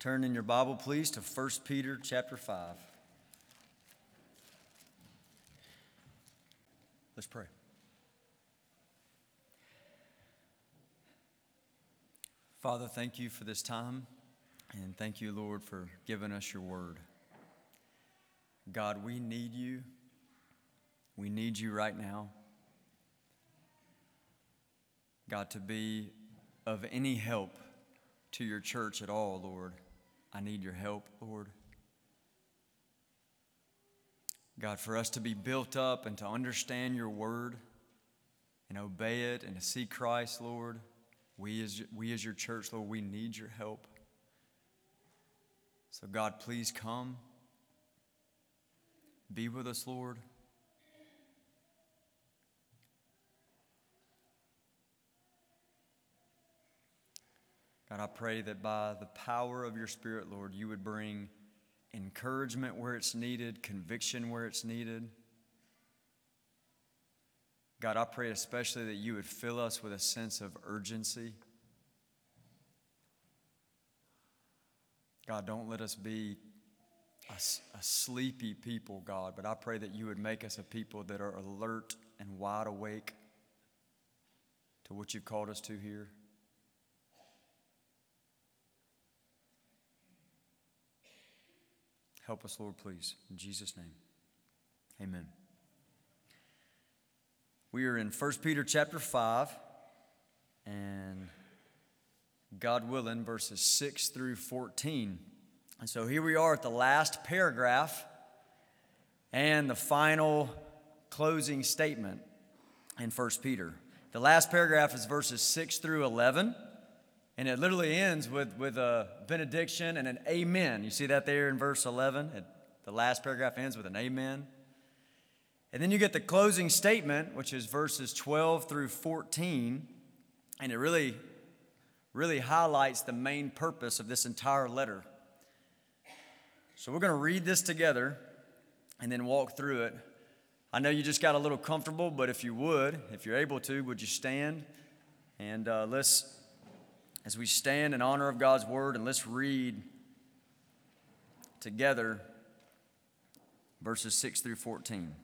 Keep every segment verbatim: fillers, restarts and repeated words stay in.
Turn in your Bible, please, to First Peter chapter five. Let's pray. Father, thank you for this time, and thank you, Lord, for giving us your word. God, we need you. We need you right now. God, to be of any help to your church at all, Lord, I need your help, Lord. God, for us to be built up and to understand your word and obey it and to see Christ, Lord, we as, we as your church, Lord, we need your help. So God, please come. Be with us, Lord. God, I pray that by the power of your Spirit, Lord, you would bring encouragement where it's needed, conviction where it's needed. God, I pray especially that you would fill us with a sense of urgency. God, don't let us be a, a sleepy people, God, but I pray that you would make us a people that are alert and wide awake to what you've called us to here. Help us, Lord, please. In Jesus' name, amen. We are in First Peter chapter five, and God willing, verses six through fourteen. And so here we are at the last paragraph and the final closing statement in First Peter. The last paragraph is verses six through eleven. And it literally ends with, with a benediction and an amen. You see that there in verse eleven? It, the last paragraph ends with an amen. And then you get the closing statement, which is verses twelve through fourteen. And it really, really highlights the main purpose of this entire letter. So we're going to read this together and then walk through it. I know you just got a little comfortable, but if you would, if you're able to, would you stand? And uh, let's... As we stand in honor of God's word, and let's read together verses six through fourteen.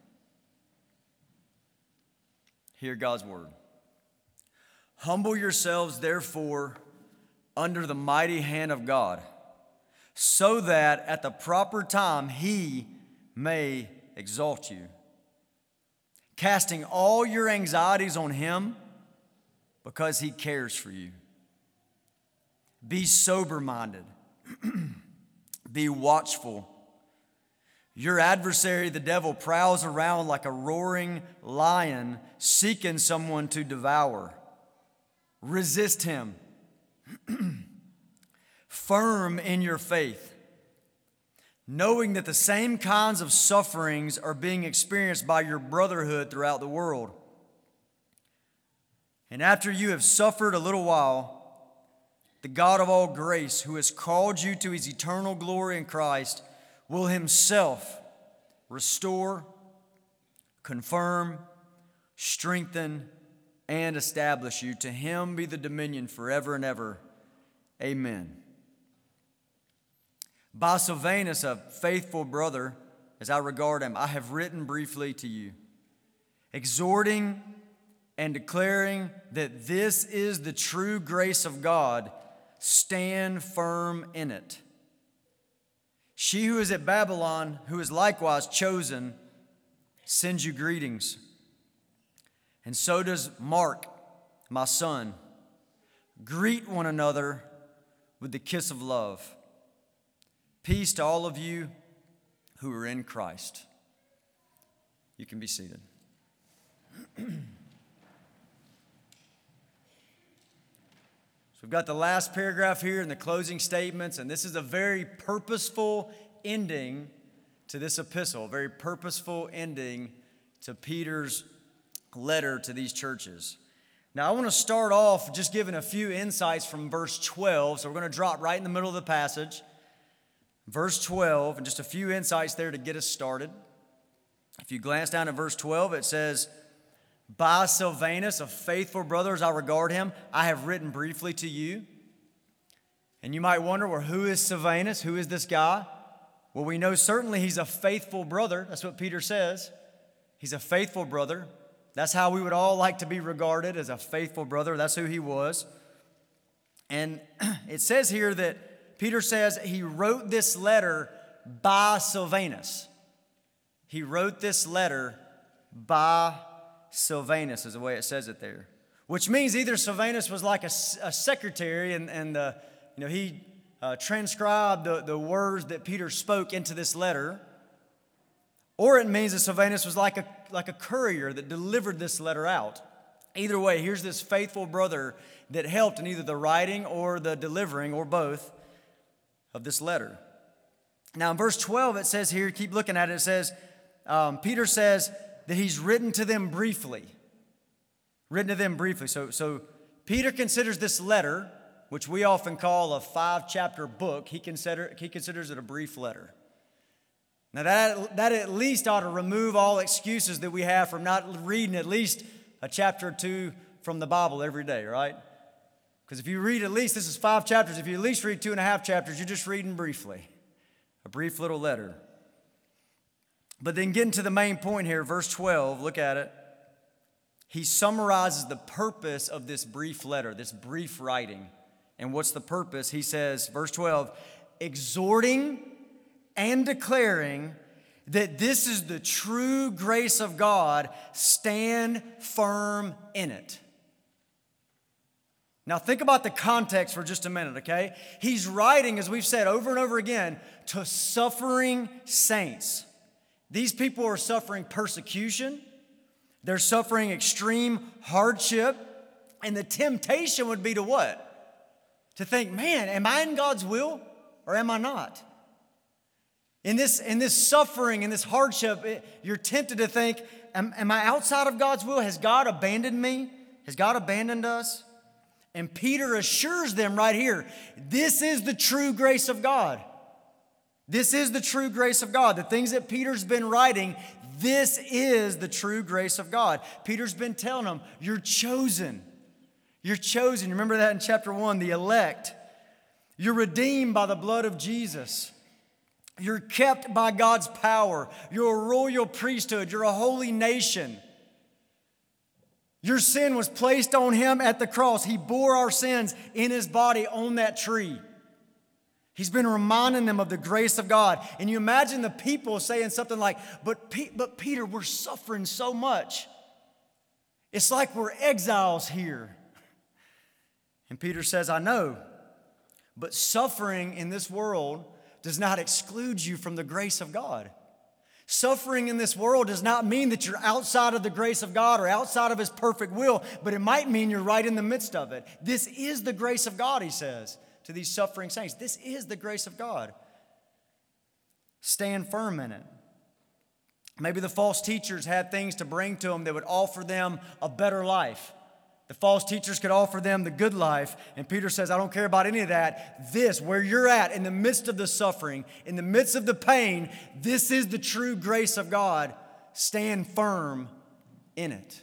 Hear God's word. Humble yourselves, therefore, under the mighty hand of God, so that at the proper time he may exalt you, casting all your anxieties on him because he cares for you. Be sober-minded. Be watchful. Your adversary, the devil, prowls around like a roaring lion, seeking someone to devour. Resist him. Firm in your faith, knowing that the same kinds of sufferings are being experienced by your brotherhood throughout the world. And after you have suffered a little while, the God of all grace, who has called you to his eternal glory in Christ, will himself restore, confirm, strengthen, and establish you. To him be the dominion forever and ever. Amen. By Silvanus, a faithful brother, as I regard him, I have written briefly to you, exhorting and declaring that this is the true grace of God. Stand firm in it. She who is at Babylon, who is likewise chosen, sends you greetings. And so does Mark, my son. Greet one another with the kiss of love. Peace to all of you who are in Christ. You can be seated. So we've got the last paragraph here and the closing statements, and this is a very purposeful ending to this epistle, a very purposeful ending to Peter's letter to these churches. Now, I want to start off just giving a few insights from verse twelve, so we're going to drop right in the middle of the passage. Verse twelve, and just a few insights there to get us started. If you glance down at verse twelve, it says, By Silvanus, a faithful brother as I regard him, I have written briefly to you. And you might wonder, well, who is Silvanus? Who is this guy? Well, we know certainly he's a faithful brother. That's what Peter says. He's a faithful brother. That's how we would all like to be regarded, as a faithful brother. That's who he was. And it says here that Peter says he wrote this letter by Silvanus. He wrote this letter by Silvanus, is the way it says it there. Which means either Silvanus was like a, a secretary and, and uh, you know, he uh, transcribed the, the words that Peter spoke into this letter, or it means that Silvanus was like a, like a courier that delivered this letter out. Either way, here's this faithful brother that helped in either the writing or the delivering, or both, of this letter. Now in verse twelve it says here, keep looking at it, it says, um, Peter says that he's written to them briefly. Written to them briefly. So, so Peter considers this letter, which we often call a five-chapter book, he, consider, he considers it a brief letter. Now that, that at least ought to remove all excuses that we have from not reading at least a chapter or two from the Bible every day, right? Because if you read at least, this is five chapters, if you at least read two and a half chapters, you're just reading briefly. A brief little letter. But then getting to the main point here, verse twelve, look at it. He summarizes the purpose of this brief letter, this brief writing. And what's the purpose? He says, verse twelve, exhorting and declaring that this is the true grace of God, stand firm in it. Now think about the context for just a minute, okay? He's writing, as we've said over and over again, to suffering saints. These people are suffering persecution. They're suffering extreme hardship. And the temptation would be to what? To think, man, am I in God's will or am I not? In this, in this suffering, in this hardship, it, you're tempted to think, am, am I outside of God's will? Has God abandoned me? Has God abandoned us? And Peter assures them right here, this is the true grace of God. This is the true grace of God. The things that Peter's been writing, this is the true grace of God. Peter's been telling them, you're chosen. You're chosen. Remember that in chapter one, the elect. You're redeemed by the blood of Jesus. You're kept by God's power. You're a royal priesthood. You're a holy nation. Your sin was placed on him at the cross. He bore our sins in his body on that tree. He's been reminding them of the grace of God. And you imagine the people saying something like, but, P- but Peter, we're suffering so much. It's like we're exiles here. And Peter says, I know, but suffering in this world does not exclude you from the grace of God. Suffering in this world does not mean that you're outside of the grace of God or outside of his perfect will, but it might mean you're right in the midst of it. This is the grace of God, he says to these suffering saints. This is the grace of God. Stand firm in it. Maybe the false teachers had things to bring to them that would offer them a better life. The false teachers could offer them the good life. And Peter says, I don't care about any of that. This, where you're at, in the midst of the suffering, in the midst of the pain, this is the true grace of God. Stand firm in it.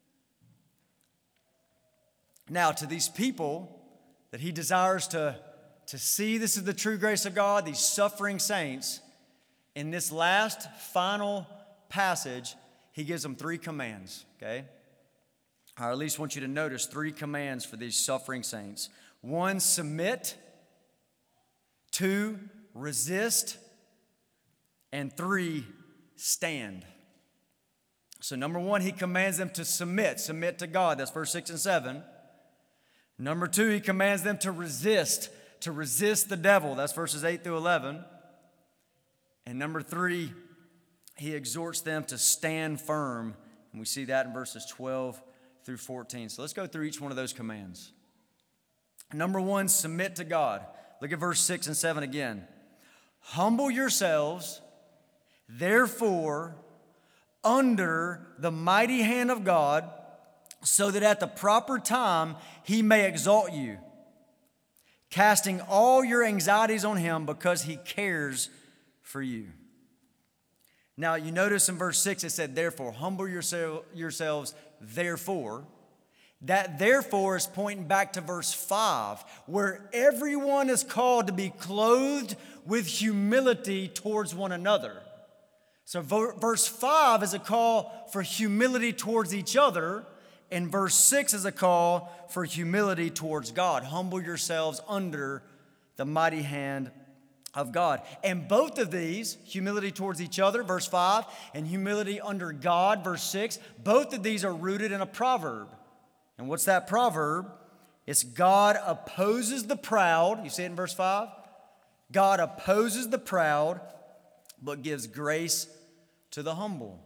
Now, to these people that he desires to, to see, this is the true grace of God, these suffering saints, in this last, final passage, he gives them three commands, okay? I at least want you to notice three commands for these suffering saints. One, submit. Two, resist. And three, stand. So number one, he commands them to submit. Submit to God. That's verse six and seven. Number two, he commands them to resist. To resist the devil. That's verses eight through eleven. And number three, he exhorts them to stand firm. And we see that in verses twelve through fourteen. So let's go through each one of those commands. Number one, submit to God. Look at verse six and seven again. Humble yourselves, therefore, under the mighty hand of God, so that at the proper time he may exalt you, casting all your anxieties on him because he cares for you. Now, you notice in verse six it said, therefore, humble yourselves, therefore. That therefore is pointing back to verse five, where everyone is called to be clothed with humility towards one another. So verse five is a call for humility towards each other, and verse six is a call for humility towards God. Humble yourselves under the mighty hand of God. And both of these, humility towards each other, verse five, and humility under God, verse six, both of these are rooted in a proverb. And what's that proverb? It's God opposes the proud. You see it in verse five? God opposes the proud, but gives grace to the humble.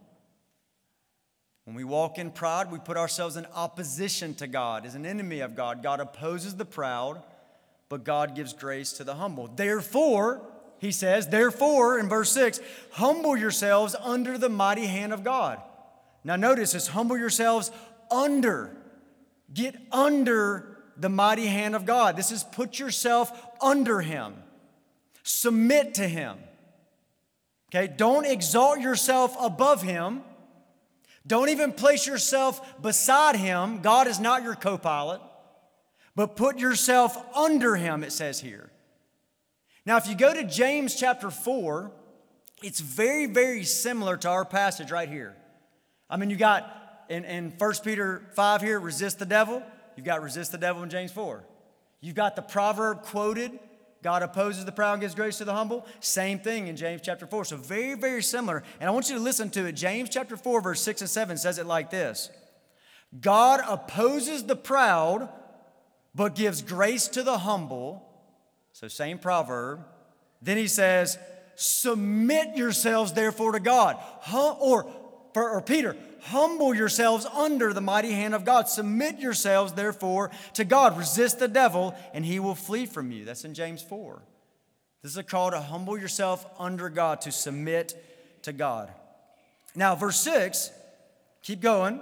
When we walk in pride, we put ourselves in opposition to God, as an enemy of God. God opposes the proud, but God gives grace to the humble. Therefore, he says, therefore, in verse six, humble yourselves under the mighty hand of God. Now notice this, humble yourselves under. Get under the mighty hand of God. This is put yourself under him. Submit to him. Okay, don't exalt yourself above him. Don't even place yourself beside him. God is not your co-pilot. But put yourself under him, it says here. Now, if you go to James chapter four, it's very, very similar to our passage right here. I mean, you got in, in First Peter five here, resist the devil. You've got resist the devil in James four. You've got the proverb quoted, God opposes the proud and gives grace to the humble. Same thing in James chapter four. So very, very similar. And I want you to listen to it. James chapter four, verse six and seven says it like this. God opposes the proud, but gives grace to the humble. So same proverb. Then he says, submit yourselves therefore to God. Hum, or, or Peter, humble yourselves under the mighty hand of God. Submit yourselves, therefore, to God. Resist the devil, and he will flee from you. That's in James four. This is a call to humble yourself under God, to submit to God. Now, verse six, keep going.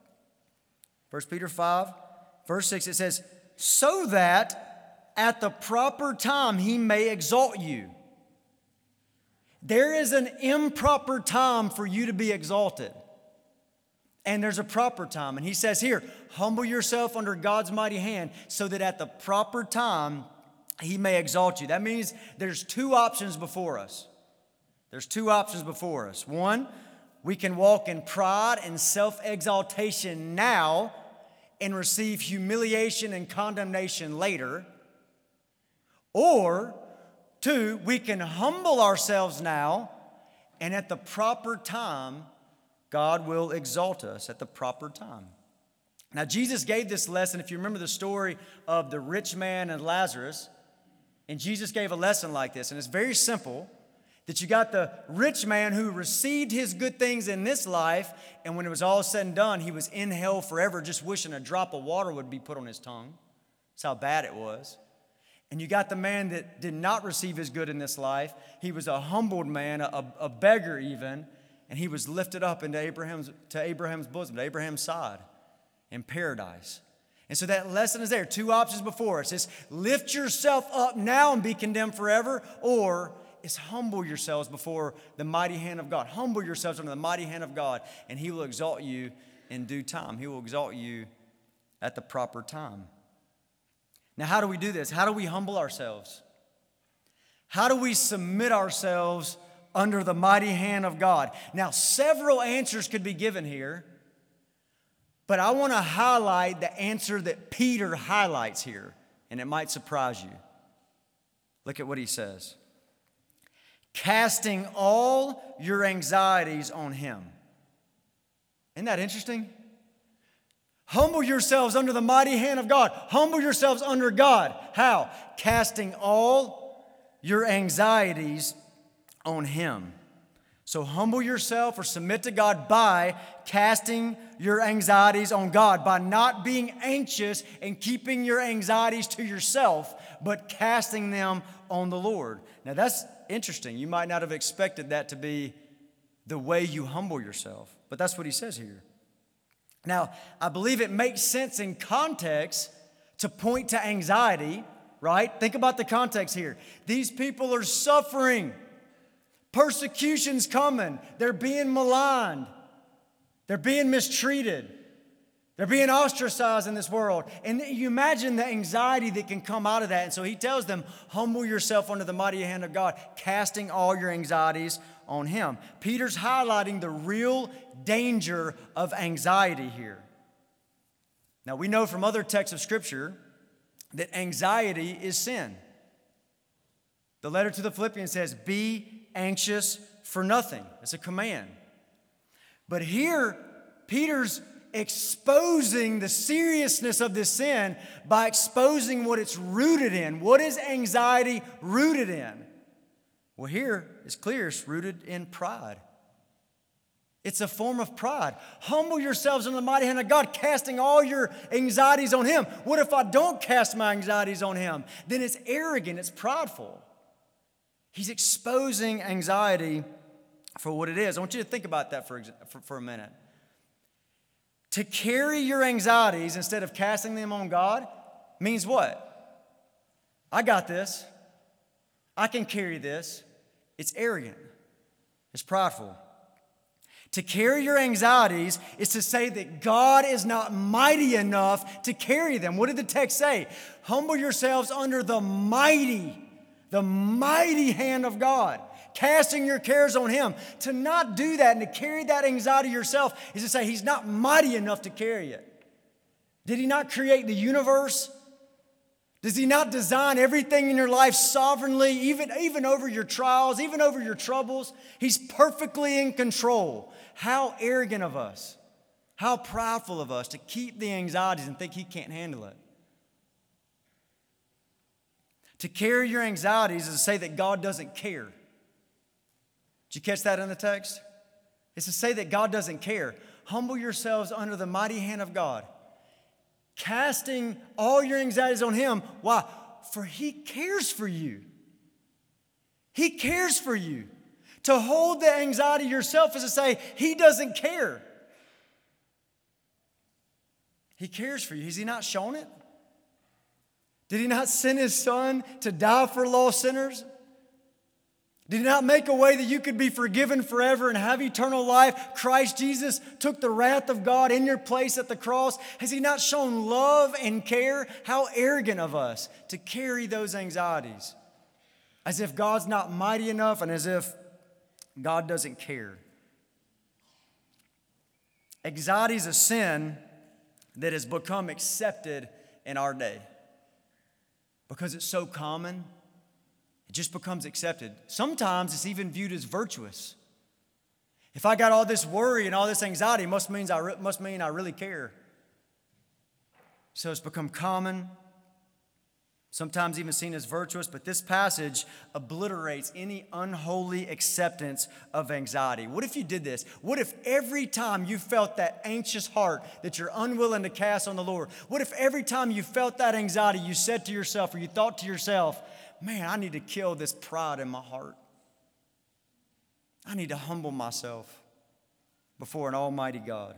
First Peter five, verse six, it says, so that at the proper time he may exalt you. There is an improper time for you to be exalted. And there's a proper time. And he says here, humble yourself under God's mighty hand so that at the proper time he may exalt you. That means there's two options before us. There's two options before us. One, we can walk in pride and self-exaltation now and receive humiliation and condemnation later. Or two, we can humble ourselves now and at the proper time God will exalt us at the proper time. Now, Jesus gave this lesson, if you remember the story of the rich man and Lazarus, and Jesus gave a lesson like this, and it's very simple, that you got the rich man who received his good things in this life, and when it was all said and done, he was in hell forever, just wishing a drop of water would be put on his tongue. That's how bad it was. And you got the man that did not receive his good in this life. He was a humbled man, a, a beggar even, and he was lifted up into Abraham's, to Abraham's bosom, to Abraham's side in paradise. And so that lesson is there. Two options before us. It's lift yourself up now and be condemned forever, or it's humble yourselves before the mighty hand of God. Humble yourselves under the mighty hand of God, and he will exalt you in due time. He will exalt you at the proper time. Now, how do we do this? How do we humble ourselves? How do we submit ourselves under the mighty hand of God? Now, several answers could be given here, but I want to highlight the answer that Peter highlights here, and it might surprise you. Look at what he says. Casting all your anxieties on him. Isn't that interesting? Humble yourselves under the mighty hand of God. Humble yourselves under God. How? Casting all your anxieties on him. So humble yourself or submit to God by casting your anxieties on God, by not being anxious and keeping your anxieties to yourself, but casting them on the Lord. Now that's interesting. You might not have expected that to be the way you humble yourself, but that's what he says here. Now, I believe it makes sense in context to point to anxiety, right? Think about the context here. These people are suffering. Persecution's coming. They're being maligned. They're being mistreated. They're being ostracized in this world. And you imagine the anxiety that can come out of that. And so he tells them, humble yourself under the mighty hand of God, casting all your anxieties on him. Peter's highlighting the real danger of anxiety here. Now, we know from other texts of Scripture that anxiety is sin. The letter to the Philippians says, be anxious for nothing. It's a command. But here, Peter's exposing the seriousness of this sin by exposing what it's rooted in. What is anxiety rooted in? Well, here it's clear it's rooted in pride. It's a form of pride. Humble yourselves under the mighty hand of God, casting all your anxieties on him. What if I don't cast my anxieties on him? Then it's arrogant, it's prideful. He's exposing anxiety for what it is. I want you to think about that for, for, for a minute. To carry your anxieties instead of casting them on God means what? I got this. I can carry this. It's arrogant. It's prideful. To carry your anxieties is to say that God is not mighty enough to carry them. What did the text say? Humble yourselves under the mighty, the mighty hand of God. Casting your cares on him. To not do that and to carry that anxiety yourself is to say he's not mighty enough to carry it. Did he not create the universe? Does he not design everything in your life sovereignly, even, even over your trials, even over your troubles? He's perfectly in control. How arrogant of us. How prideful of us to keep the anxieties and think he can't handle it. To carry your anxieties is to say that God doesn't care. Did you catch that in the text? It's to say that God doesn't care. Humble yourselves under the mighty hand of God. Casting all your anxieties on him. Why? For he cares for you. He cares for you. To hold the anxiety yourself is to say he doesn't care. He cares for you. Has he not shown it? Did he not send his son to die for lost sinners? Did he not make a way that you could be forgiven forever and have eternal life? Christ Jesus took the wrath of God in your place at the cross. Has he not shown love and care? How arrogant of us to carry those anxieties. As if God's not mighty enough and as if God doesn't care. Anxiety is a sin that has become accepted in our day. Because it's so common. It just becomes accepted. Sometimes it's even viewed as virtuous. If I got all this worry and all this anxiety, it must, means I re- must mean I really care. So it's become common, sometimes even seen as virtuous, but this passage obliterates any unholy acceptance of anxiety. What if you did this? What if every time you felt that anxious heart that you're unwilling to cast on the Lord, what if every time you felt that anxiety, you said to yourself or you thought to yourself, man, I need to kill this pride in my heart. I need to humble myself before an almighty God.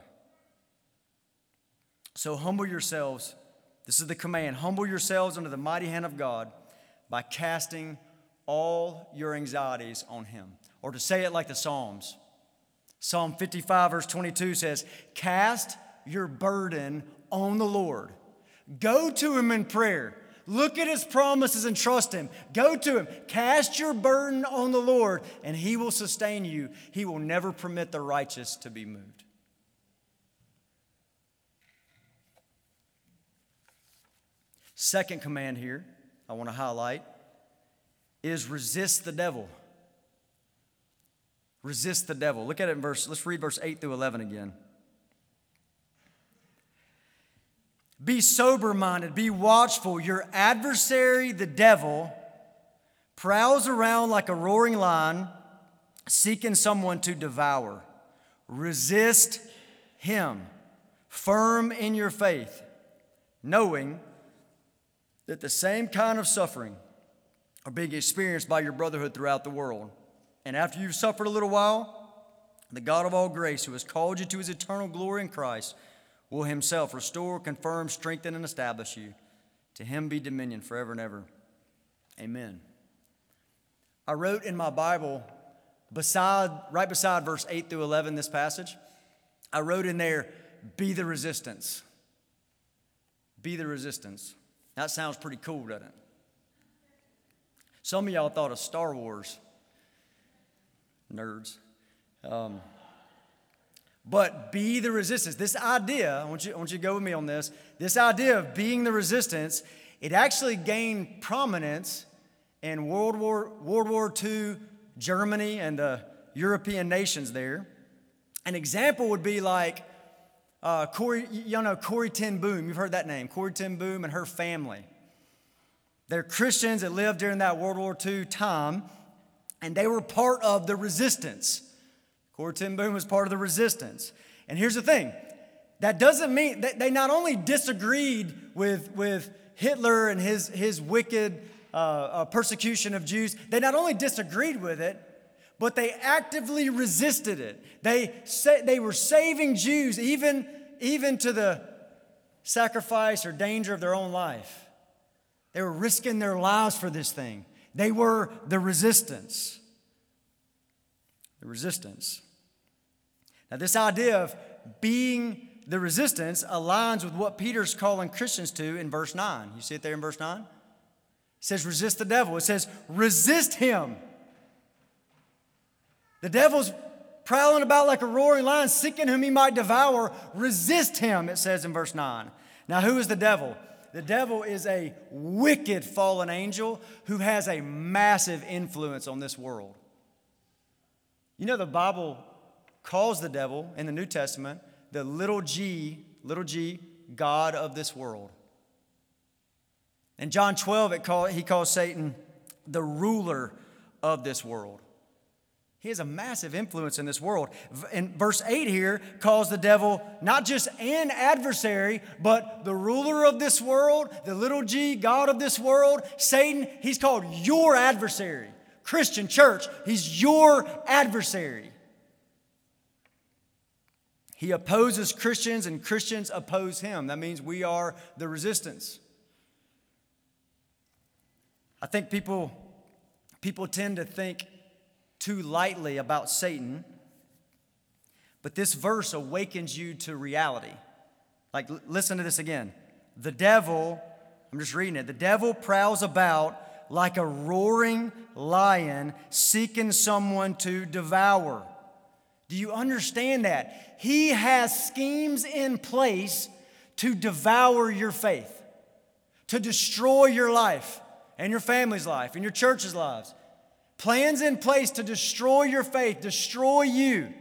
So humble yourselves. This is the command. Humble yourselves under the mighty hand of God by casting all your anxieties on him. Or to say it like the Psalms. Psalm fifty-five verse twenty-two says, cast your burden on the Lord. Go to him in prayer. Look at his promises and trust him. Go to him. Cast your burden on the Lord, and he will sustain you. He will never permit the righteous to be moved. Second command here I want to highlight is resist the devil. Resist the devil. Look at it in verse, let's read verse eight through eleven again. Be sober-minded, be watchful. Your adversary, the devil, prowls around like a roaring lion, seeking someone to devour. Resist him, firm in your faith, knowing that the same kind of suffering are being experienced by your brotherhood throughout the world. And after you've suffered a little while, the God of all grace, who has called you to his eternal glory in Christ, will himself restore, confirm, strengthen, and establish you. To him be dominion forever and ever. Amen. I wrote in my Bible, beside, right beside verse eight through eleven, this passage, I wrote in there, be the resistance. Be the resistance. That sounds pretty cool, doesn't it? Some of y'all thought of Star Wars. Nerds. Um, but be the resistance. This idea, I want you, I want you to go with me on this. This idea of being the resistance, it actually gained prominence in World War, World War Two Germany and the European nations there. An example would be like uh, Corey, you know, Corrie ten Boom. You've heard that name, Corrie ten Boom and her family. They're Christians that lived during that World War Two time, and they were part of the resistance. Corrie ten Boom was part of the resistance. And here's the thing. That doesn't mean that they not only disagreed with, with Hitler and his, his wicked uh, uh, persecution of Jews, they not only disagreed with it, but they actively resisted it. They, sa- they were saving Jews even, even to the sacrifice or danger of their own life. They were risking their lives for this thing. They were the resistance. The resistance. Now, this idea of being the resistance aligns with what Peter's calling Christians to in verse nine. You see it there in verse nine? It says, resist the devil. It says, resist him. The devil's prowling about like a roaring lion, seeking whom he might devour. Resist him, it says in verse nine. Now, who is the devil? The devil is a wicked fallen angel who has a massive influence on this world. You know, the Bible calls the devil in the New Testament the little g, little g, God of this world. In John twelve, it call, he calls Satan the ruler of this world. He has a massive influence in this world. And verse eight here calls the devil not just an adversary, but the ruler of this world, the little g, God of this world. Satan, he's called your adversary. Christian church, he's your adversary. He opposes Christians and Christians oppose him. That means we are the resistance. I think people, people tend to think too lightly about Satan, but this verse awakens you to reality. Like, l- listen to this again. The devil, I'm just reading it, the devil prowls about like a roaring lion seeking someone to devour. Do you understand that? He has schemes in place to devour your faith, to destroy your life and your family's life and your church's lives. Plans in place to destroy your faith, destroy you,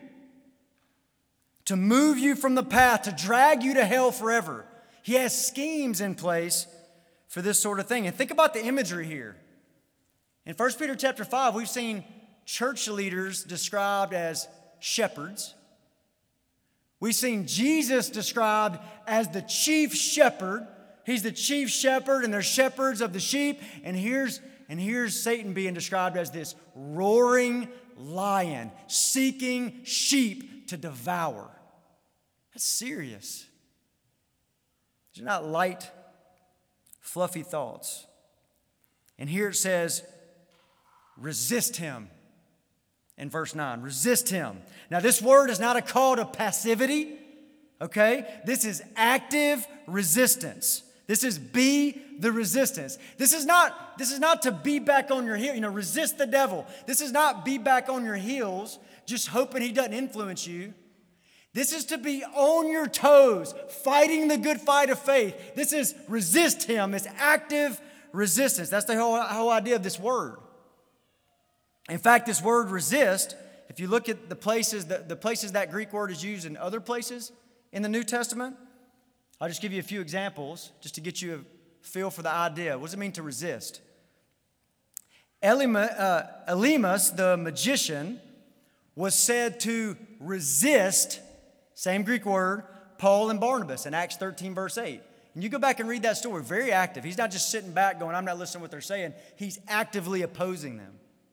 to move you from the path, to drag you to hell forever. He has schemes in place for this sort of thing. And think about the imagery here. In First Peter chapter five, we've seen church leaders described as shepherds. We've seen Jesus described as the chief shepherd. He's the chief shepherd, and they're shepherds of the sheep. And here's And here's Satan being described as this roaring lion seeking sheep to devour. That's serious. These are not light, fluffy thoughts. And here it says, resist him in verse nine. Resist him. Now, this word is not a call to passivity, okay? This is active resistance. This is be the resistance. This is not, this is not to be back on your heel, you know, resist the devil. This is not be back on your heels, just hoping he doesn't influence you. This is to be on your toes, fighting the good fight of faith. This is resist him. It's active resistance. That's the whole, whole idea of this word. In fact, this word resist, if you look at the places, the, the places that Greek word is used in other places in the New Testament, I'll just give you a few examples just to get you a feel for the idea. What does it mean to resist? Elima, uh, Elymas, the magician, was said to resist, same Greek word, Paul and Barnabas in Acts thirteen, verse eight. And you go back and read that story, very active. He's not just sitting back going, I'm not listening to what they're saying. He's actively opposing them.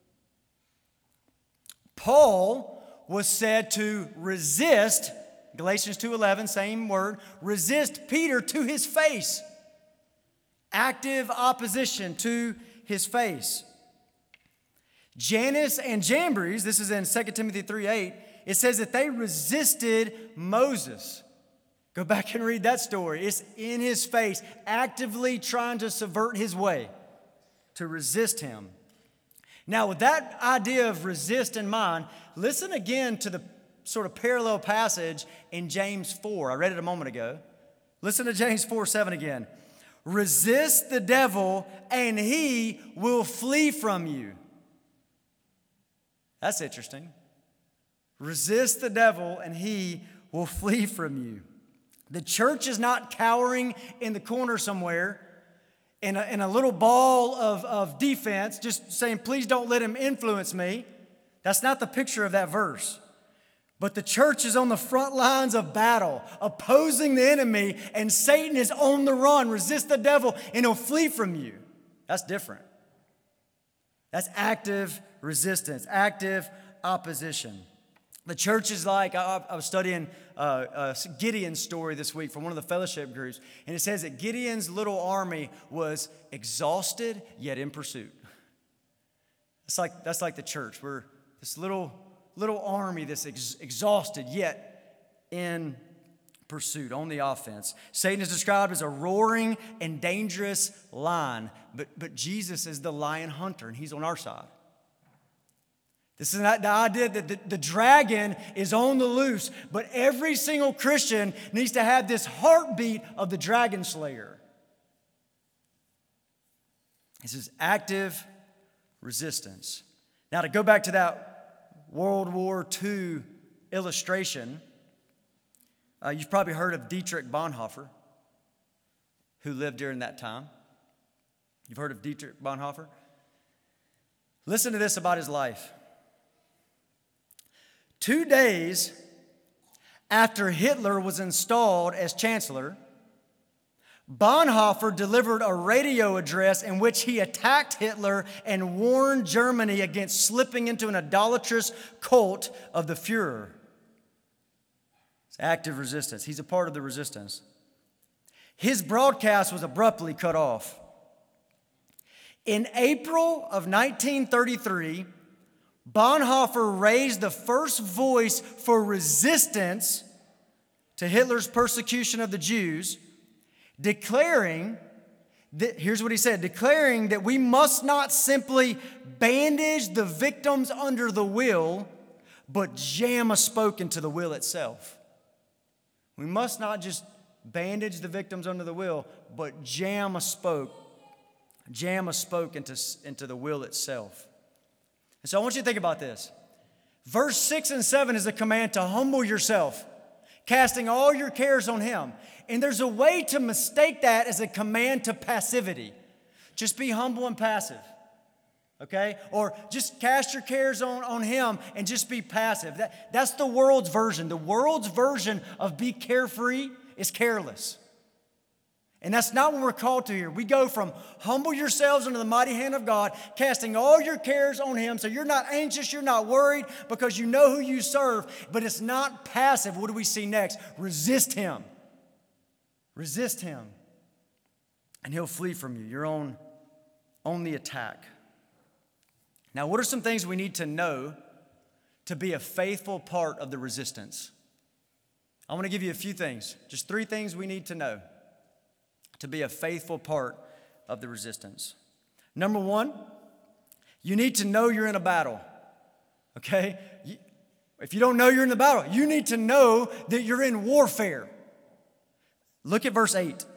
Paul was said to resist, Galatians two eleven, same word, resist Peter to his face. Active opposition to his face. Jannes and Jambres, this is in Second Timothy three eight, it says that they resisted Moses. Go back and read that story. It's in his face, actively trying to subvert his way, to resist him. Now, with that idea of resist in mind, listen again to the sort of parallel passage in James four. I read it a moment ago. Listen to James four seven again. Resist the devil, and he will flee from you. That's interesting. Resist the devil, and he will flee from you. The church is not cowering in the corner somewhere in a, in a little ball of, of defense, just saying, please don't let him influence me. That's not the picture of that verse. But the church is on the front lines of battle, opposing the enemy, and Satan is on the run. Resist the devil, and he'll flee from you. That's different. That's active resistance, active opposition. The church is like, I, I was studying uh, a Gideon's story this week from one of the fellowship groups, and it says that Gideon's little army was exhausted yet in pursuit. That's like, that's like the church. We're this little, little army that's ex- exhausted yet in pursuit, on the offense. Satan is described as a roaring and dangerous lion, but, but Jesus is the lion hunter, and he's on our side. This is not the idea that the, the dragon is on the loose, but every single Christian needs to have this heartbeat of the dragon slayer. This is active resistance. Now, to go back to that World War Two illustration, uh, you've probably heard of Dietrich Bonhoeffer, who lived during that time. You've heard of Dietrich Bonhoeffer? Listen to this about his life. Two days after Hitler was installed as chancellor, Bonhoeffer delivered a radio address in which he attacked Hitler and warned Germany against slipping into an idolatrous cult of the Fuhrer. It's active resistance. He's a part of the resistance. His broadcast was abruptly cut off. In April of nineteen thirty-three, Bonhoeffer raised the first voice for resistance to Hitler's persecution of the Jews, declaring that, here's what he said, declaring that we must not simply bandage the victims under the will, but jam a spoke into the will itself. We must not just bandage the victims under the will, but jam a spoke, jam a spoke into, into the will itself. And so I want you to think about this. Verse six and seven is a command to humble yourself, casting all your cares on him. And there's a way to mistake that as a command to passivity. Just be humble and passive, okay? Or just cast your cares on, on him and just be passive. That, that's the world's version. The world's version of be carefree is careless. And that's not what we're called to here. We go from humble yourselves under the mighty hand of God, casting all your cares on him, so you're not anxious, you're not worried, because you know who you serve. But it's not passive. What do we see next? Resist him. Resist him. And he'll flee from you. You're on, on the attack. Now, what are some things we need to know to be a faithful part of the resistance? I want to give you a few things. Just three things we need to know to be a faithful part of the resistance. Number one, you need to know you're in a battle, okay? If you don't know you're in the battle, you need to know that you're in warfare. Look at verse eight.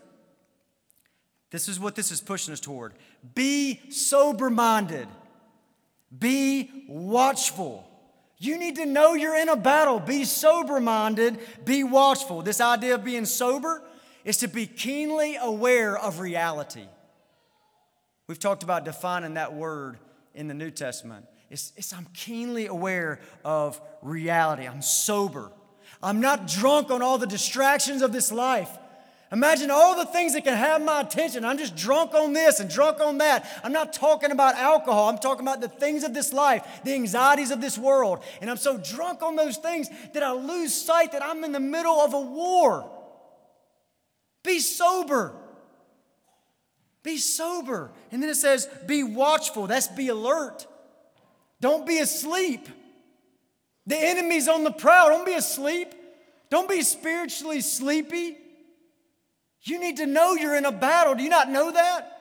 This is what this is pushing us toward. Be sober-minded. Be watchful. You need to know you're in a battle. Be sober-minded. Be watchful. This idea of being sober is to be keenly aware of reality. We've talked about defining that word in the New Testament. It's, it's I'm keenly aware of reality. I'm sober. I'm not drunk on all the distractions of this life. Imagine all the things that can have my attention. I'm just drunk on this and drunk on that. I'm not talking about alcohol. I'm talking about the things of this life, the anxieties of this world. And I'm so drunk on those things that I lose sight that I'm in the middle of a war. Be sober. Be sober. And then it says, be watchful. That's be alert. Don't be asleep. The enemy's on the prowl. Don't be asleep. Don't be spiritually sleepy. You need to know you're in a battle. Do you not know that?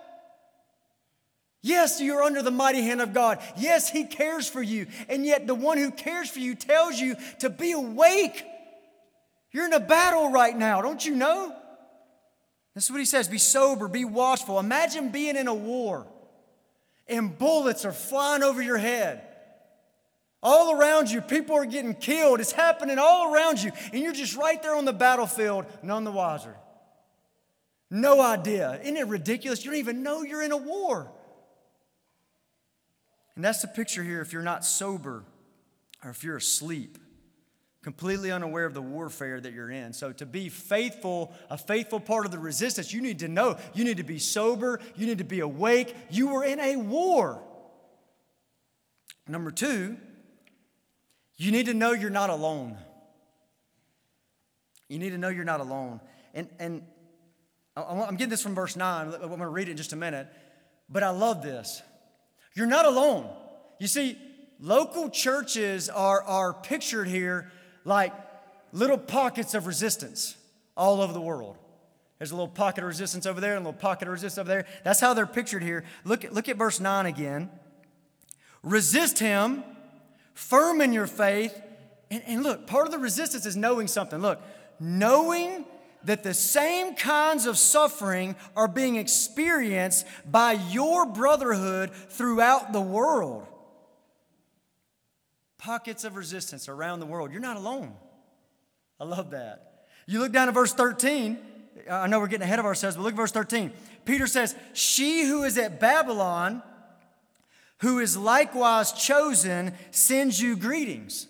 Yes, you're under the mighty hand of God. Yes, He cares for you. And yet the one who cares for you tells you to be awake. You're in a battle right now, don't you know? That's what He says. Be sober, be watchful. Imagine being in a war and bullets are flying over your head. All around you, people are getting killed. It's happening all around you. And you're just right there on the battlefield, none the wiser. No idea. Isn't it ridiculous? You don't even know you're in a war. And that's the picture here if you're not sober or if you're asleep, completely unaware of the warfare that you're in. So to be faithful, a faithful part of the resistance, you need to know. You need to be sober. You need to be awake. You are in a war. Number two, you need to know you're not alone. You need to know you're not alone. And, and I'm getting this from verse nine. I'm going to read it in just a minute. But I love this. You're not alone. You see, local churches are, are pictured here like little pockets of resistance all over the world. There's a little pocket of resistance over there and a little pocket of resistance over there. That's how they're pictured here. Look, look at verse nine again. Resist him, firm in your faith. And, and look, part of the resistance is knowing something. Look, knowing that the same kinds of suffering are being experienced by your brotherhood throughout the world. Pockets of resistance around the world. You're not alone. I love that. You look down at verse thirteen. I know we're getting ahead of ourselves, but look at verse thirteen. Peter says, she who is at Babylon, who is likewise chosen, sends you greetings.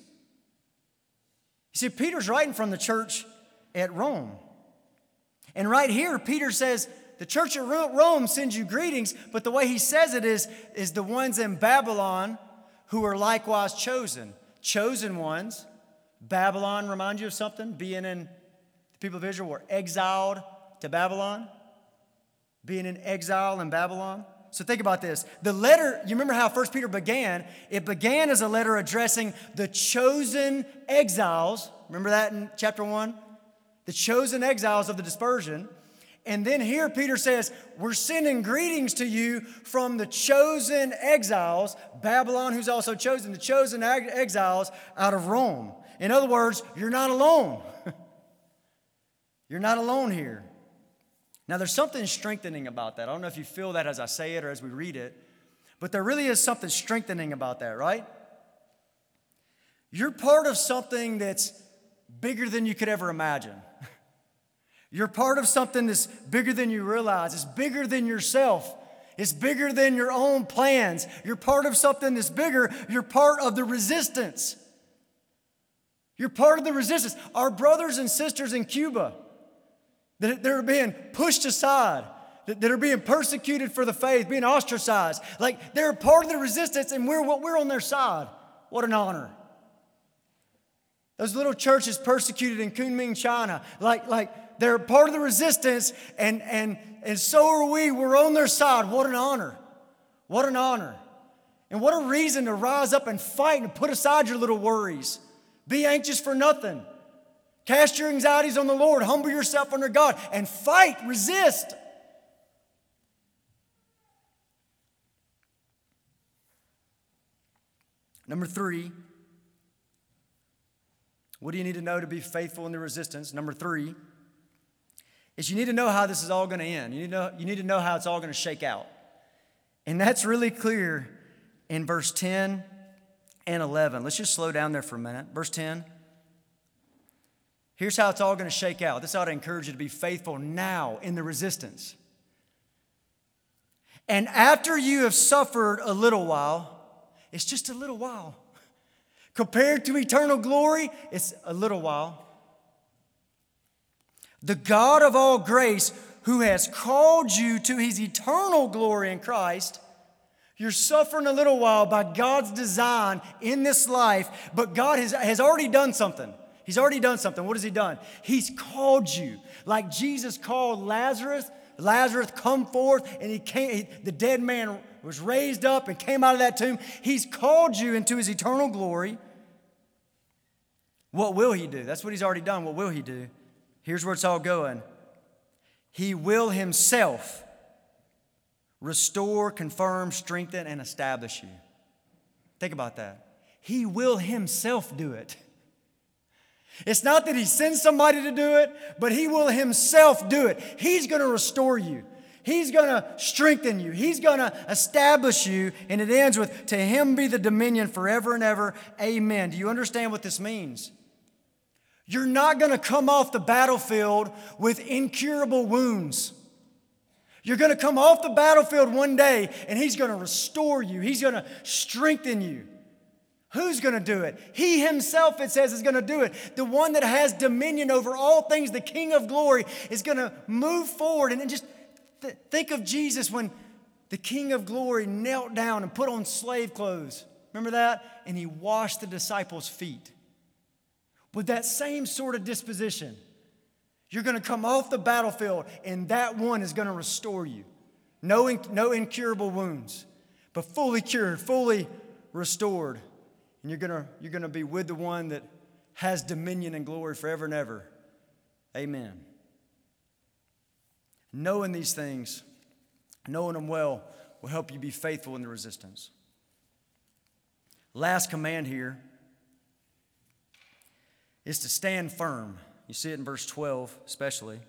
You see, Peter's writing from the church at Rome. And right here, Peter says, the church at Rome sends you greetings, but the way he says it is, is the ones in Babylon who are likewise chosen. Chosen ones. Babylon, remind you of something? Being in, the people of Israel were exiled to Babylon. Being in exile in Babylon. So think about this. The letter, you remember how First Peter began? It began as a letter addressing the chosen exiles. Remember that in chapter one? The chosen exiles of the dispersion. And then here Peter says, we're sending greetings to you from the chosen exiles, Babylon, who's also chosen, the chosen exiles out of Rome. In other words, you're not alone. You're not alone here. Now, there's something strengthening about that. I don't know if you feel that as I say it or as we read it, but there really is something strengthening about that, right? You're part of something that's bigger than you could ever imagine. You're part of something that's bigger than you realize. It's bigger than yourself. It's bigger than your own plans. You're part of something that's bigger. You're part of the resistance. You're part of the resistance. Our brothers and sisters in Cuba that are being pushed aside, that are being persecuted for the faith, being ostracized. Like, they're part of the resistance, and we're, we're on their side. What an honor. Those little churches persecuted in Kunming, China, like, like they're part of the resistance, and, and, and so are we. We're on their side. What an honor. What an honor. And what a reason to rise up and fight and put aside your little worries. Be anxious for nothing. Cast your anxieties on the Lord. Humble yourself under God and fight, resist. Number three, what do you need to know to be faithful in the resistance? Number three is you need to know how this is all going to end. You need to know, you need to know how it's all going to shake out. And that's really clear in verse ten and eleven. Let's just slow down there for a minute. Verse ten. Here's how it's all going to shake out. This ought to encourage you to be faithful now in the resistance. And after you have suffered a little while, it's just a little while. Compared to eternal glory, it's a little while. The God of all grace, who has called you to his eternal glory in Christ, you're suffering a little while by God's design in this life, but God has, has already done something. He's already done something. What has he done? He's called you. Like Jesus called Lazarus. Lazarus, come forth. And he came. He, the dead man was raised up and came out of that tomb. He's called you into his eternal glory. What will he do? That's what he's already done. What will he do? Here's where it's all going. He will himself restore, confirm, strengthen, and establish you. Think about that. He will himself do it. It's not that he sends somebody to do it, but he will himself do it. He's going to restore you. He's going to strengthen you. He's going to establish you. And it ends with, to him be the dominion forever and ever. Amen. Do you understand what this means? You're not going to come off the battlefield with incurable wounds. You're going to come off the battlefield one day and he's going to restore you. He's going to strengthen you. Who's going to do it? He himself, it says, is going to do it. The one that has dominion over all things, the King of glory, is going to move forward. And just th- think of Jesus when the King of glory knelt down and put on slave clothes. Remember that? And he washed the disciples' feet. With that same sort of disposition, you're going to come off the battlefield and that one is going to restore you. No, no incurable wounds, but fully cured, fully restored. And you're going to, you're going to be with the one that has dominion and glory forever and ever. Amen. Knowing these things, knowing them well, will help you be faithful in the resistance. Last command here is to stand firm. You see it in verse twelve especially.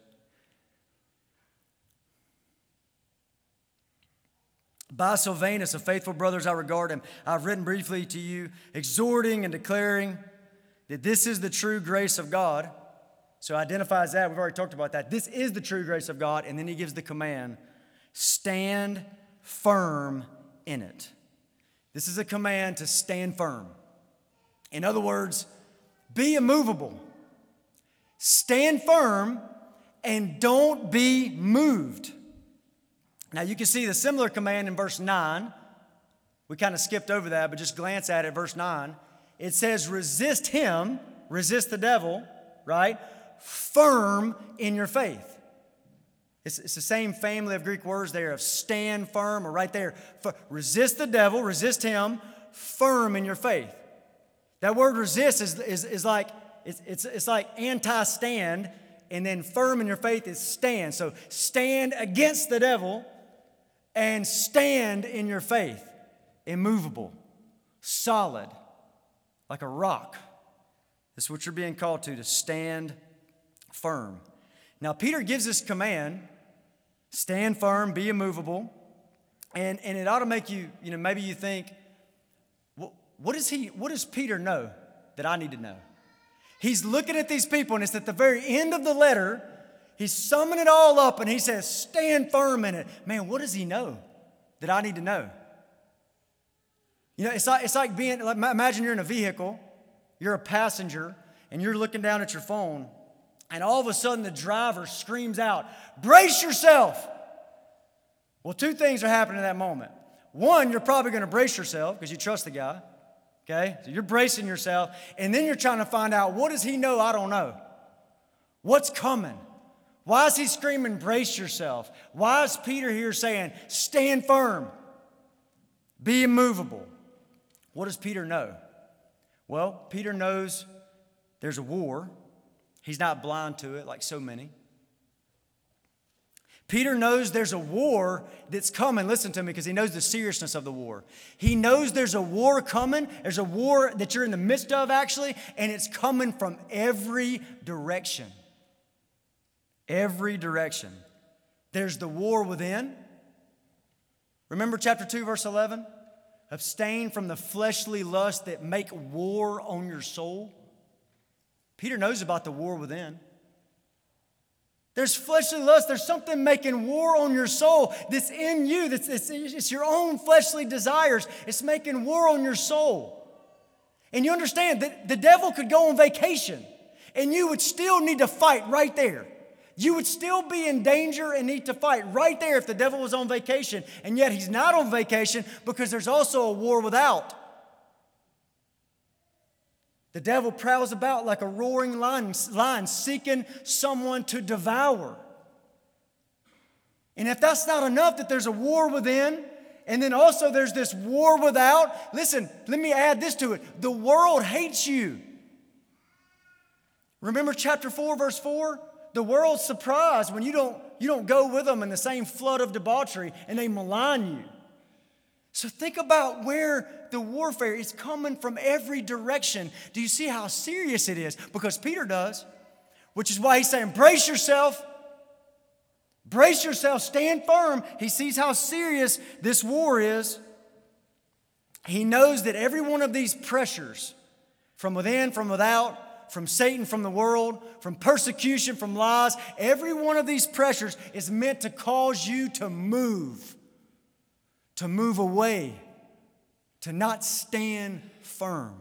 By Silvanus, a faithful brother as I regard him, I've written briefly to you, exhorting and declaring that this is the true grace of God. So identifies that. We've already talked about that. This is the true grace of God. And then he gives the command, stand firm in it. This is a command to stand firm. In other words, be immovable. Stand firm and don't be moved. Now you can see the similar command in verse nine. We kind of skipped over that, but just glance at it, verse nine. It says, resist him, resist the devil, right? Firm in your faith. It's, it's the same family of Greek words there of stand firm, or right there. Resist the devil, resist him, firm in your faith. That word resist is, is, is like, it's, it's, it's like anti-stand, and then firm in your faith is stand. So stand against the devil and stand in your faith. Immovable, solid, like a rock. That's what you're being called to, to stand firm. Now, Peter gives this command, stand firm, be immovable, and, and it ought to make you, you know, maybe you think, well, what does he, what does Peter know that I need to know? He's looking at these people, and it's at the very end of the letter, he's summing it all up, and he says, stand firm in it. Man, what does he know that I need to know? You know, it's like, it's like being, like, imagine you're in a vehicle, you're a passenger, and you're looking down at your phone, and all of a sudden the driver screams out, brace yourself. Well, two things are happening in that moment. One, you're probably going to brace yourself because you trust the guy. Okay? So you're bracing yourself, and then you're trying to find out, what does he know I don't know? What's coming? Why is he screaming, brace yourself? Why is Peter here saying, stand firm, be immovable? What does Peter know? Well, Peter knows there's a war. He's not blind to it like so many. Peter knows there's a war that's coming. Listen to me, because he knows the seriousness of the war. He knows there's a war coming. There's a war that you're in the midst of, actually, and it's coming from every direction. Every direction. There's the war within. Remember chapter two, verse eleven? Abstain from the fleshly lusts that make war on your soul. Peter knows about the war within. There's fleshly lust. There's something making war on your soul that's in you. That's, it's, it's your own fleshly desires. It's making war on your soul. And you understand that the devil could go on vacation and you would still need to fight right there. You would still be in danger and need to fight right there if the devil was on vacation. And yet he's not on vacation because there's also a war without. The devil prowls about like a roaring lion, lion seeking someone to devour. And if that's not enough, that there's a war within, and then also there's this war without, listen, let me add this to it. The world hates you. Remember chapter four, verse four? The world's surprised when you don't, you don't go with them in the same flood of debauchery and they malign you. So think about where the warfare is coming from every direction. Do you see how serious it is? Because Peter does, which is why he's saying, brace yourself. Brace yourself, stand firm. He sees how serious this war is. He knows that every one of these pressures, from within, from without, from Satan, from the world, from persecution, from lies, every one of these pressures is meant to cause you to move, to move away, to not stand firm.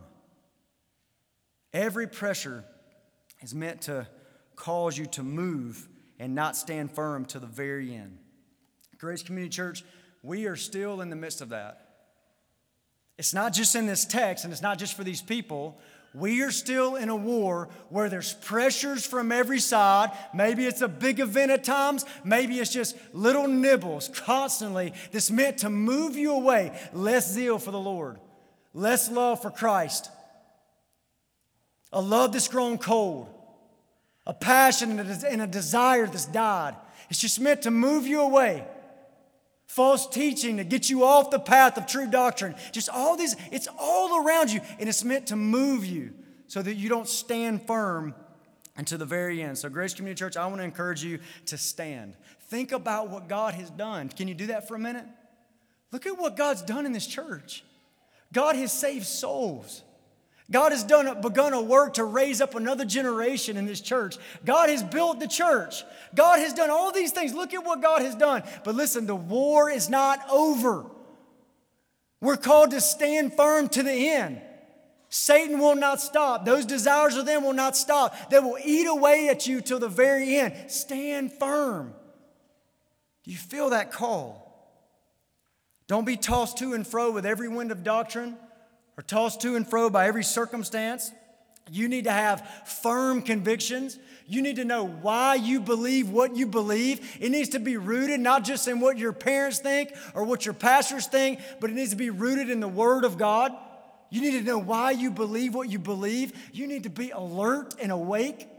Every pressure is meant to cause you to move and not stand firm to the very end. Grace Community Church, we are still in the midst of that. It's not just in this text, and it's not just for these people. We are still in a war where there's pressures from every side. Maybe it's a big event at times. Maybe it's just little nibbles constantly that's meant to move you away. Less zeal for the Lord. Less love for Christ. A love that's grown cold. A passion and a desire that's died. It's just meant to move you away. False teaching to get you off the path of true doctrine. Just all these, it's all around you, and it's meant to move you so that you don't stand firm until the very end. So Grace Community Church, I want to encourage you to stand. Think about what God has done. Can you do that for a minute? Look at what God's done in this church. God has saved souls. God has done, begun a work to raise up another generation in this church. God has built the church. God has done all these things. Look at what God has done. But listen, the war is not over. We're called to stand firm to the end. Satan will not stop. Those desires of them will not stop. They will eat away at you till the very end. Stand firm. Do you feel that call? Don't be tossed to and fro with every wind of doctrine, or tossed to and fro by every circumstance. You need to have firm convictions. You need to know why you believe what you believe. It needs to be rooted not just in what your parents think or what your pastors think, but it needs to be rooted in the Word of God. You need to know why you believe what you believe. You need to be alert and awake.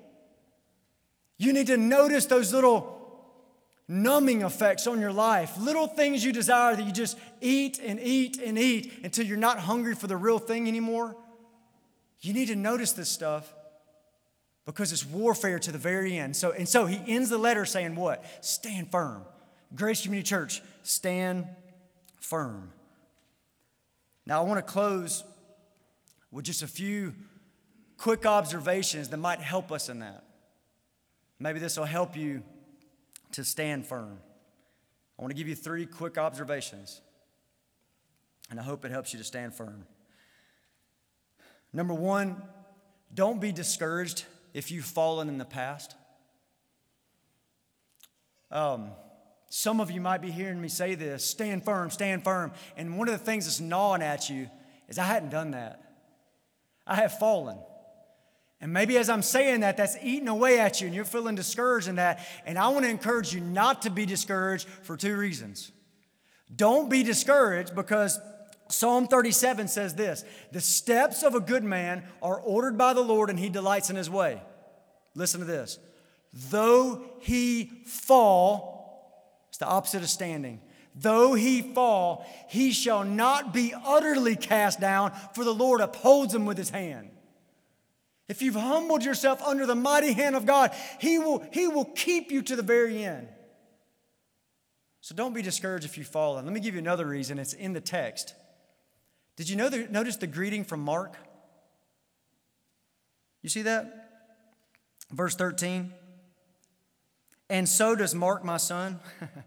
You need to notice those little numbing effects on your life, little things you desire that you just eat and eat and eat until you're not hungry for the real thing anymore. You need to notice this stuff because it's warfare to the very end. So, and so he ends the letter saying what? Stand firm. Grace Community Church, stand firm. Now I want to close with just a few quick observations that might help us in that. Maybe this will help you to stand firm. I want to give you three quick observations, and I hope it helps you to stand firm. Number one, don't be discouraged if you've fallen in the past. Um, some of you might be hearing me say this, stand firm, stand firm. And one of the things that's gnawing at you is I hadn't done that. I have fallen. And maybe as I'm saying that, that's eating away at you and you're feeling discouraged in that. And I want to encourage you not to be discouraged for two reasons. Don't be discouraged because Psalm thirty-seven says this, the steps of a good man are ordered by the Lord and he delights in his way. Listen to this. Though he fall, it's the opposite of standing. Though he fall, he shall not be utterly cast down, for the Lord upholds him with his hand. If you've humbled yourself under the mighty hand of God, He will, He will keep you to the very end. So don't be discouraged if you've fallen. Let me give you another reason. It's in the text. Did you know the, notice the greeting from Mark? You see that? Verse thirteen. And so does Mark, my son.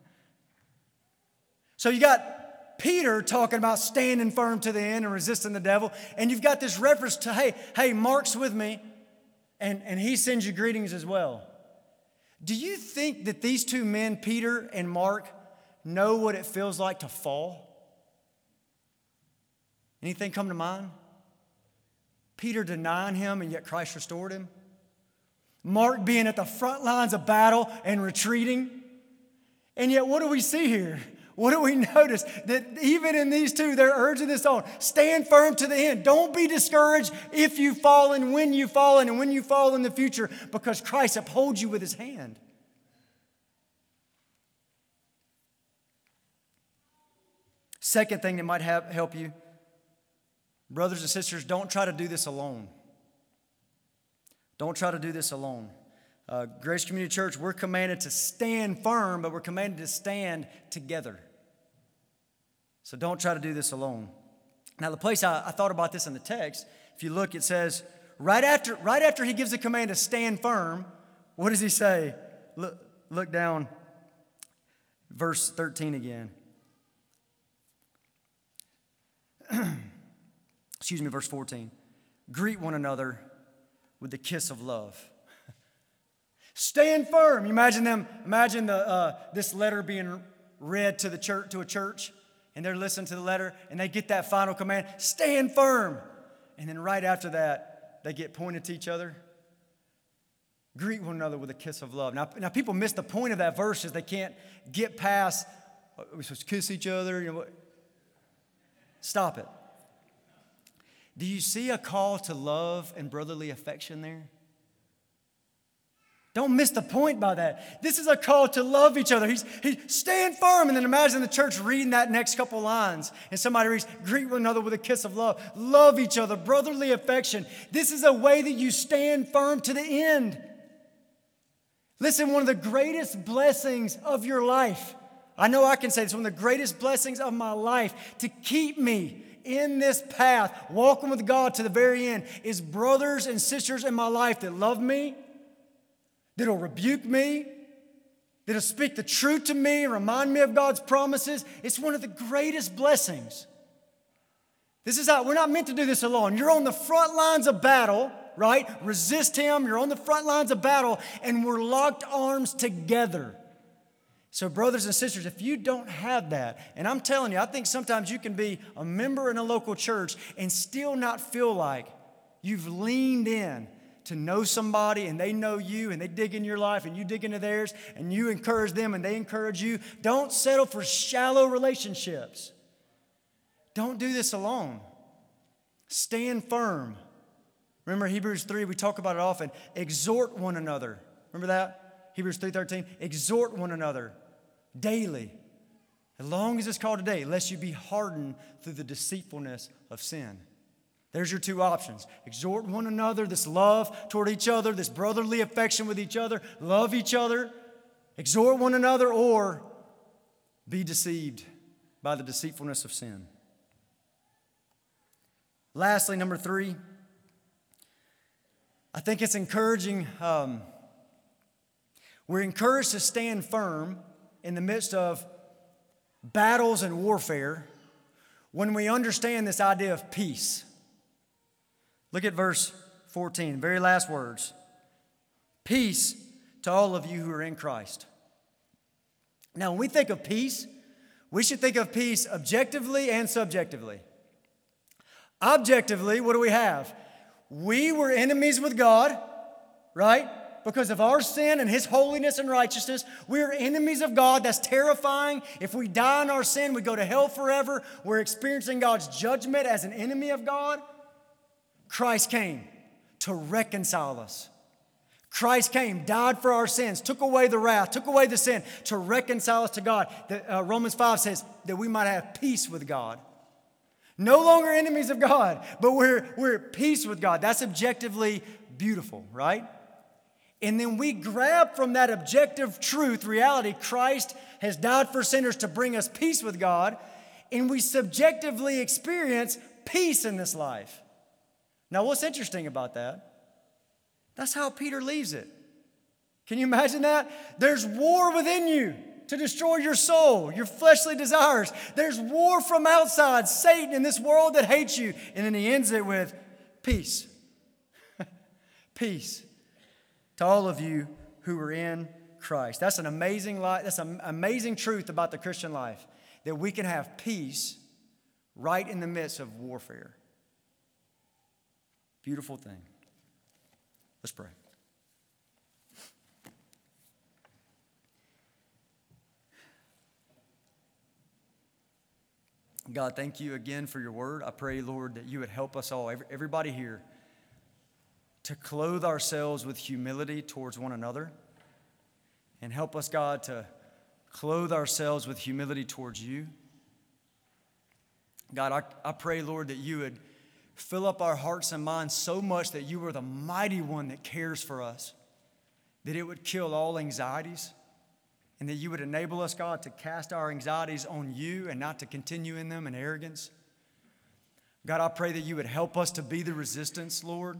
So you got Peter talking about standing firm to the end and resisting the devil. And you've got this reference to, hey, hey, Mark's with me. And, and he sends you greetings as well. Do you think that these two men, Peter and Mark, know what it feels like to fall? Anything come to mind? Peter denying him and yet Christ restored him. Mark being at the front lines of battle and retreating. And yet what do we see here? what do we notice? That even in these two, they're urging this on. Stand firm to the end. Don't be discouraged if you fall and when you fall and when you fall in the future, because Christ upholds you with his hand. Second thing that might have, help you, brothers and sisters, don't try to do this alone. Don't try to do this alone. Uh, Grace Community Church, we're commanded to stand firm, but we're commanded to stand together. So don't try to do this alone. Now, the place I, I thought about this in the text, if you look, it says, right after, right after he gives the command to stand firm, what does he say? Look, look down, verse thirteen again. Excuse me, verse fourteen. Greet one another with the kiss of love. Stand firm. You imagine them, imagine the, uh, this letter being read to the church, to a church, and they're listening to the letter, and they get that final command, stand firm. And then right after that, they get pointed to each other. Greet one another with a kiss of love. Now, now people miss the point of that verse is they can't get past, are we supposed to kiss each other? You know what? Stop it. Do you see a call to love and brotherly affection there? Don't miss the point by that. This is a call to love each other. He's, he stand firm. And then imagine the church reading that next couple lines. And somebody reads, greet one another with a kiss of love. Love each other, brotherly affection. This is a way that you stand firm to the end. Listen, one of the greatest blessings of your life, I know I can say this, one of the greatest blessings of my life to keep me in this path, walking with God to the very end, is brothers and sisters in my life that love me, that'll rebuke me, that'll speak the truth to me and remind me of God's promises. It's one of the greatest blessings. This is how, we're not meant to do this alone. You're on the front lines of battle, right? Resist him. You're on the front lines of battle, and we're locked arms together. So brothers and sisters, if you don't have that, and I'm telling you, I think sometimes you can be a member in a local church and still not feel like you've leaned in to know somebody and they know you and they dig in your life and you dig into theirs and you encourage them and they encourage you. Don't settle for shallow relationships. Don't do this alone. Stand firm. Remember Hebrews three, we talk about it often. Exhort one another. Remember that? Hebrews three thirteen. Exhort one another daily, as long as it's called today, lest you be hardened through the deceitfulness of sin. There's your two options. Exhort one another, this love toward each other, this brotherly affection with each other, love each other, exhort one another, or be deceived by the deceitfulness of sin. Lastly, number three, I think it's encouraging. Um, we're encouraged to stand firm in the midst of battles and warfare when we understand this idea of peace. Look at verse fourteen, very last words. Peace to all of you who are in Christ. Now, when we think of peace, we should think of peace objectively and subjectively. Objectively, what do we have? We were enemies with God, right? Because of our sin and his holiness and righteousness, we are enemies of God. That's terrifying. If we die in our sin, we go to hell forever. We're experiencing God's judgment as an enemy of God. Christ came to reconcile us. Christ came, died for our sins, took away the wrath, took away the sin to reconcile us to God. The, uh, Romans five says that we might have peace with God. No longer enemies of God, but we're, we're at peace with God. That's objectively beautiful, right? And then we grab from that objective truth, reality, Christ has died for sinners to bring us peace with God, and we subjectively experience peace in this life. Now, what's interesting about that? That's how Peter leaves it. Can you imagine that? There's war within you to destroy your soul, your fleshly desires. There's war from outside, Satan in this world that hates you. And then he ends it with peace. Peace to all of you who are in Christ. That's an amazing life. That's an amazing truth about the Christian life, that we can have peace right in the midst of warfare. Beautiful thing. Let's pray. God, thank you again for your word. I pray, Lord, that you would help us all, every, everybody here, to clothe ourselves with humility towards one another. And help us, God, to clothe ourselves with humility towards you. God, I, I pray, Lord, that you would fill up our hearts and minds so much that you are the mighty one that cares for us, that it would kill all anxieties, and that you would enable us, God, to cast our anxieties on you and not to continue in them in arrogance. God, I pray that you would help us to be the resistance, Lord.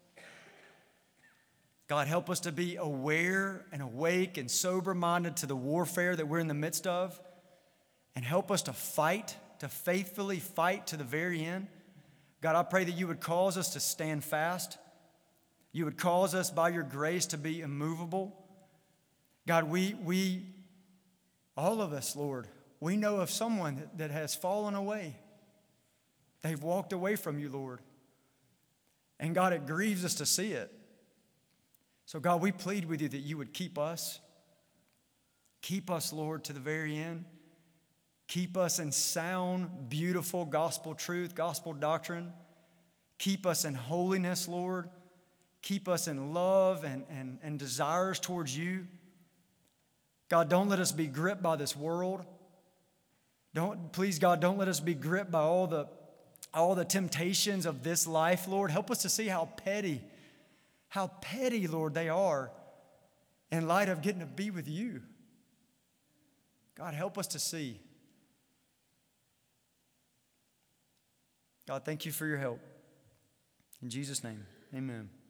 God, help us to be aware and awake and sober-minded to the warfare that we're in the midst of, and help us to fight, to faithfully fight to the very end. God, I pray that you would cause us to stand fast. You would cause us by your grace to be immovable. God, we, we, all of us, Lord, we know of someone that, that has fallen away. They've walked away from you, Lord. And God, it grieves us to see it. So God, we plead with you that you would keep us. Keep us, Lord, to the very end. Keep us in sound, beautiful gospel truth, gospel doctrine. Keep us in holiness, Lord. Keep us in love and, and, and desires towards you. God, don't let us be gripped by this world. Don't, please, God, don't let us be gripped by all the, all the temptations of this life, Lord. Help us to see how petty, how petty, Lord, they are in light of getting to be with you. God, help us to see. God, thank you for your help. In Jesus' name, amen.